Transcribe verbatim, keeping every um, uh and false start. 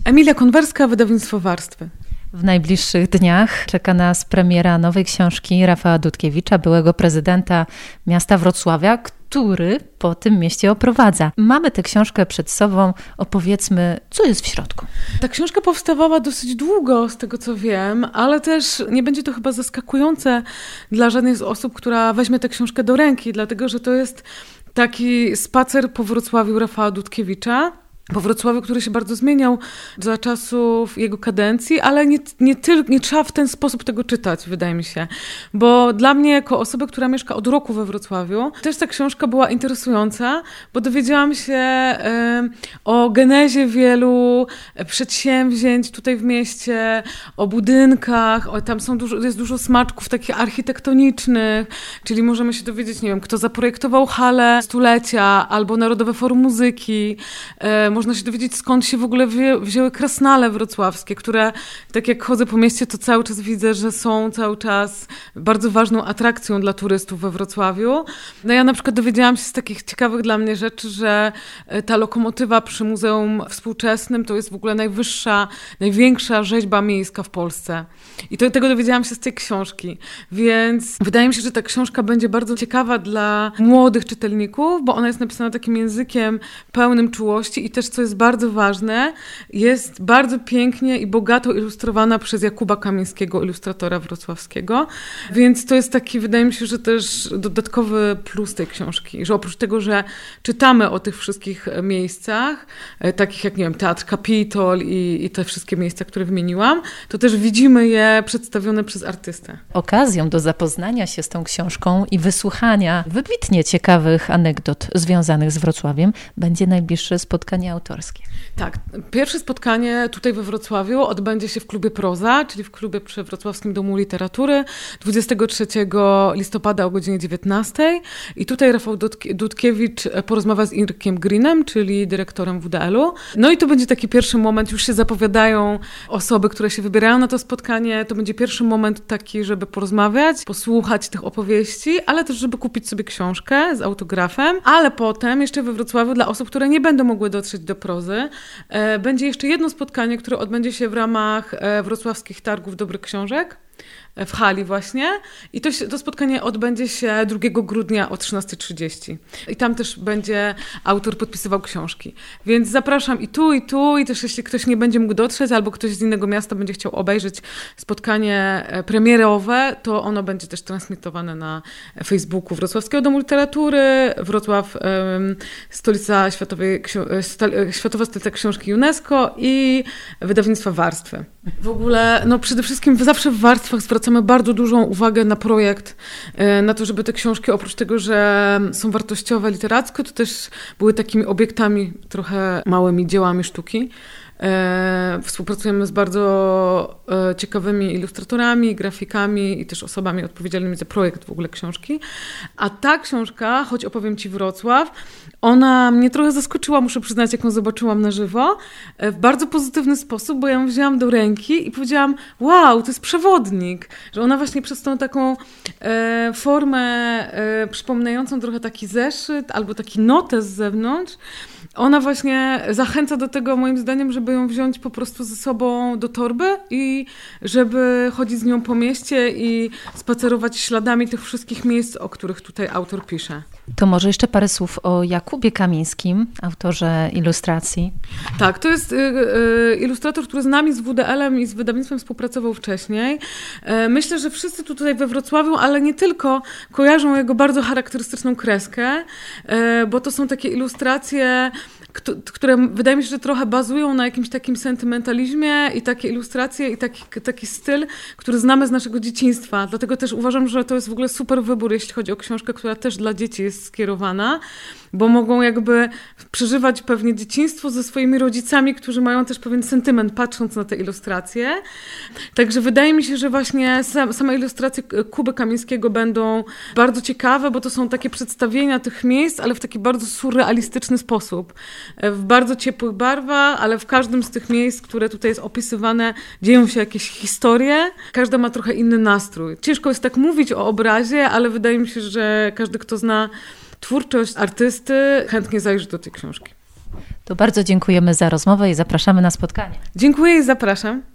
Emilia Konwerska, wydawnictwo Warstwy. W najbliższych dniach czeka nas premiera nowej książki Rafała Dudkiewicza, byłego prezydenta miasta Wrocławia, który po tym mieście oprowadza. Mamy tę książkę przed sobą, opowiedzmy, co jest w środku. Ta książka powstawała dosyć długo, z tego co wiem, ale też nie będzie to chyba zaskakujące dla żadnej z osób, która weźmie tę książkę do ręki, dlatego że to jest taki spacer po Wrocławiu Rafała Dudkiewicza. Po Wrocławiu, który się bardzo zmieniał za czasów jego kadencji, ale nie, nie, tyl, nie trzeba w ten sposób tego czytać, wydaje mi się. Bo dla mnie, jako osoby, która mieszka od roku we Wrocławiu, też ta książka była interesująca, bo dowiedziałam się e, o genezie wielu przedsięwzięć tutaj w mieście, o budynkach, o, tam są dużo, jest dużo smaczków takich architektonicznych, czyli możemy się dowiedzieć, nie wiem, kto zaprojektował halę stulecia albo Narodowe Forum Muzyki. E, Można się dowiedzieć, skąd się w ogóle wzię, wzięły krasnale wrocławskie, które, tak jak chodzę po mieście, to cały czas widzę, że są cały czas bardzo ważną atrakcją dla turystów we Wrocławiu. No ja na przykład dowiedziałam się z takich ciekawych dla mnie rzeczy, że ta lokomotywa przy Muzeum Współczesnym to jest w ogóle najwyższa, największa rzeźba miejska w Polsce. I to, tego dowiedziałam się z tej książki. Więc wydaje mi się, że ta książka będzie bardzo ciekawa dla młodych czytelników, bo ona jest napisana takim językiem pełnym czułości i też, co jest bardzo ważne, jest bardzo pięknie i bogato ilustrowana przez Jakuba Kamińskiego, ilustratora wrocławskiego. Więc to jest taki, wydaje mi się, że też dodatkowy plus tej książki, że oprócz tego, że czytamy o tych wszystkich miejscach, takich jak, nie wiem, Teatr Kapitol i, i te wszystkie miejsca, które wymieniłam, to też widzimy je przedstawione przez artystę. Okazją do zapoznania się z tą książką i wysłuchania wybitnie ciekawych anegdot związanych z Wrocławiem będzie najbliższe spotkanie autorskie. Tak, pierwsze spotkanie tutaj we Wrocławiu odbędzie się w klubie Proza, czyli w klubie przy Wrocławskim Domu Literatury dwudziestego trzeciego listopada o godzinie dziewiętnastej i tutaj Rafał Dudkiewicz porozmawia z Irkiem Greenem, czyli dyrektorem W D L-u. No i to będzie taki pierwszy moment, już się zapowiadają osoby, które się wybierają na to spotkanie, to będzie pierwszy moment taki, żeby porozmawiać, posłuchać tych opowieści, ale też żeby kupić sobie książkę z autografem, ale potem jeszcze we Wrocławiu dla osób, które nie będą mogły dotrzeć do Prozy, będzie jeszcze jedno spotkanie, które odbędzie się w ramach wrocławskich targów dobrych książek w hali właśnie i to, to spotkanie odbędzie się drugiego grudnia o trzynasta trzydzieści i tam też będzie autor podpisywał książki, więc zapraszam i tu, i tu i też jeśli ktoś nie będzie mógł dotrzeć albo ktoś z innego miasta będzie chciał obejrzeć spotkanie premierowe, to ono będzie też transmitowane na Facebooku Wrocławskiego Domu Literatury, Wrocław, um, stolica światowej, Światowa Stolica Książki UNESCO i wydawnictwa Warstwy. W ogóle, no przede wszystkim zawsze w Warstwach zwracamy bardzo dużą uwagę na projekt, na to, żeby te książki oprócz tego, że są wartościowe literacko, to też były takimi obiektami, trochę małymi dziełami sztuki. E, współpracujemy z bardzo e, ciekawymi ilustratorami, grafikami i też osobami odpowiedzialnymi za projekt w ogóle książki. A ta książka, choć opowiem Ci Wrocław, ona mnie trochę zaskoczyła, muszę przyznać, jak ją zobaczyłam na żywo, e, w bardzo pozytywny sposób, bo ja ją wzięłam do ręki i powiedziałam, wow, to jest przewodnik, że ona właśnie przez tą taką e, formę e, przypominającą trochę taki zeszyt albo taki notes z zewnątrz, ona właśnie zachęca do tego, moim zdaniem, żeby ją wziąć po prostu ze sobą do torby i żeby chodzić z nią po mieście i spacerować śladami tych wszystkich miejsc, o których tutaj autor pisze. To może jeszcze parę słów o Jakubie Kamińskim, autorze ilustracji. Tak, to jest y, y, ilustrator, który z nami, z W D L-em i z wydawnictwem współpracował wcześniej. Y, myślę, że wszyscy tutaj we Wrocławiu, ale nie tylko, kojarzą jego bardzo charakterystyczną kreskę, y, bo to są takie ilustracje, które wydaje mi się, że trochę bazują na jakimś takim sentymentalizmie i takie ilustracje i taki, taki styl, który znamy z naszego dzieciństwa. Dlatego też uważam, że to jest w ogóle super wybór, jeśli chodzi o książkę, która też dla dzieci jest skierowana, bo mogą jakby przeżywać pewnie dzieciństwo ze swoimi rodzicami, którzy mają też pewien sentyment, patrząc na te ilustracje. Także wydaje mi się, że właśnie same ilustracje Kuby Kamińskiego będą bardzo ciekawe, bo to są takie przedstawienia tych miejsc, ale w taki bardzo surrealistyczny sposób. W bardzo ciepłych barwach, ale w każdym z tych miejsc, które tutaj jest opisywane, dzieją się jakieś historie. Każda ma trochę inny nastrój. Ciężko jest tak mówić o obrazie, ale wydaje mi się, że każdy, kto zna twórczość artysty, chętnie zajrzy do tej książki. To bardzo dziękujemy za rozmowę i zapraszamy na spotkanie. Dziękuję i zapraszam.